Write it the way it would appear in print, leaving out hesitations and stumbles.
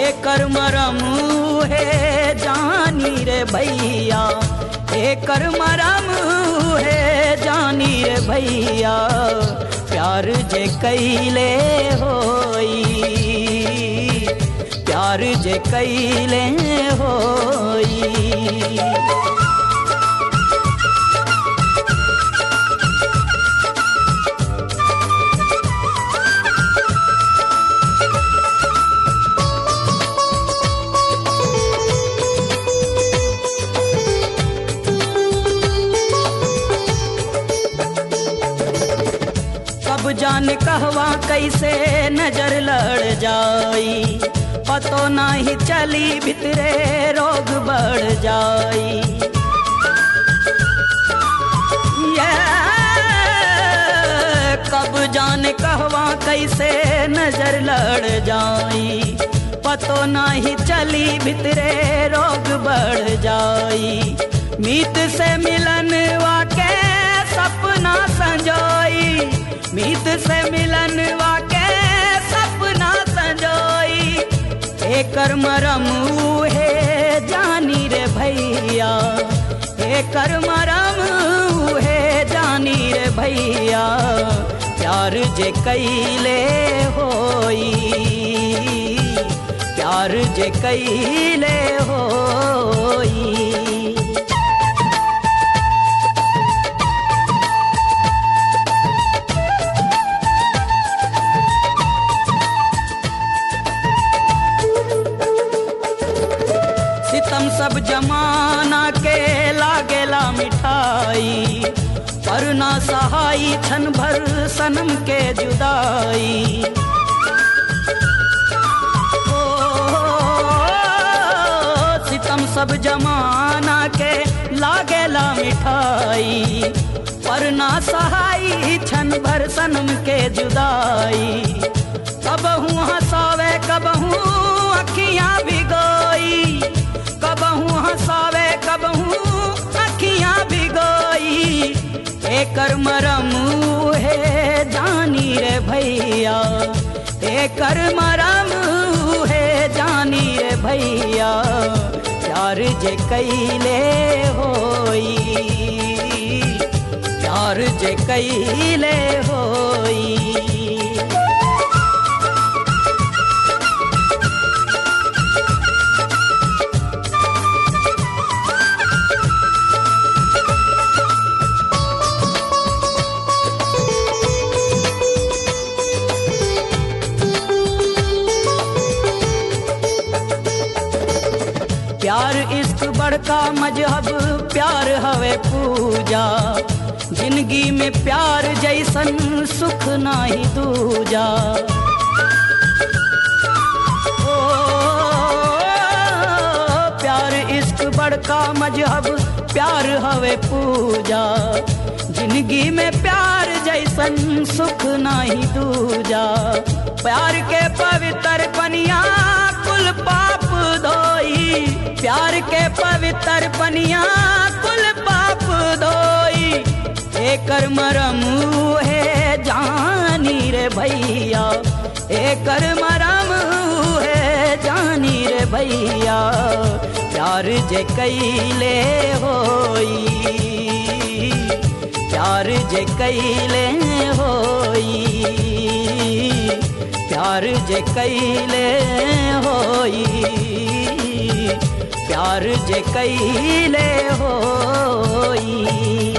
एकर मरम है जानी रे भैया, एकर मरम है जानी रे भैया, प्यार जे कैले होई, प्यार जे कैले होई। कब जाने कहवा कैसे नजर लड़ जाई, पतो नहीं चली भितरे रोग बढ़ जाई। ये कब जाने कहवा कैसे नजर लड़ जाई, पतो नहीं चली भितरे रोग बढ़ जाई। मीत से मिलन वाके सपना संजोई, मीत से मिलन वाके सपना संजोई। एकर मरम है जानी रे भैया, एकर मरम है जानी रे भैया, प्यार जे कैले होई, प्यार जे कैले होई। सितम सब जमाना के लागेला मिठाई, पर ना सहाई क्षण भर सनम के जुदाई। ओ सितम सब जमाना के लागेला मिठाई, पर ना सहाई क्षण भर सनम के जुदाई। कबहू हंसावे कबहू अखियां भिगोई, कबहू हंसावे कबहू अखियां भिगोई। एकर मरम है जानी रे भैया, एकर मरम है जानी रे भैया, प्यार जे कैले होई, प्यार जे कैले होई। प्यार इश्क बड़का मजहब, प्यार हवे पूजा, जिंदगी में प्यार जैसन सुख नाही दूजा। ओ प्यार इश्क बड़का मजहब, प्यार हवे पूजा, जिंदगी में प्यार जैसन सुख नाही दूजा। प्यार के पवित्र पनिया कुल पाप धोई, प्यार के पवित्र पनिया कुल पाप धोई। एकर मरम है जानी रे भैया, एकर मरम है जानी रे भैया, प्यार जे कैले होई, प्यार जे कैले होई, प्यार जे कैले होई, प्यार जे कैले होई।